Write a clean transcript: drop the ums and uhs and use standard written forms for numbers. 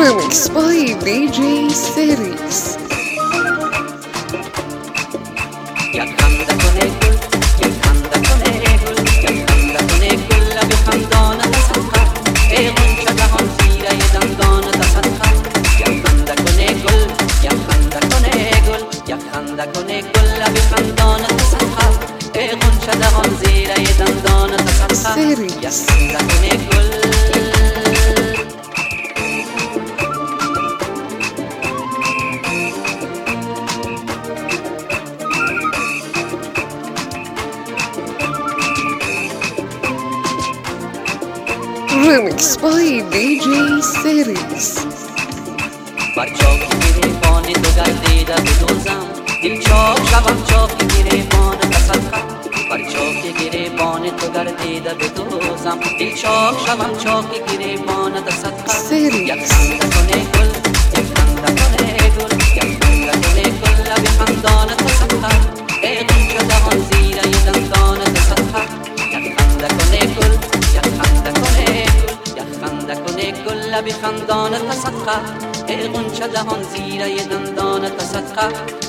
Remix by DJ Series. Remix by DJ Series. برچاکی گریبان تو گردیده بدوزم دل چاک شبم چاکی گریبان تصدقم برچاکی گریبان تو گردیده بدوزم دل چاک شبم چاکی گریبان تصدقم یک خنده کنه گل یک خنده کنه گل یک خنده کنه گل لب خندان تصدقم ای غنچه دهان زیر دندان تصدقم یک خنده کنه گل یک خنده کنه گل یک خنده کنه گل لب خندان تصدقم ای غنچه دهان زیر دندان تصدقه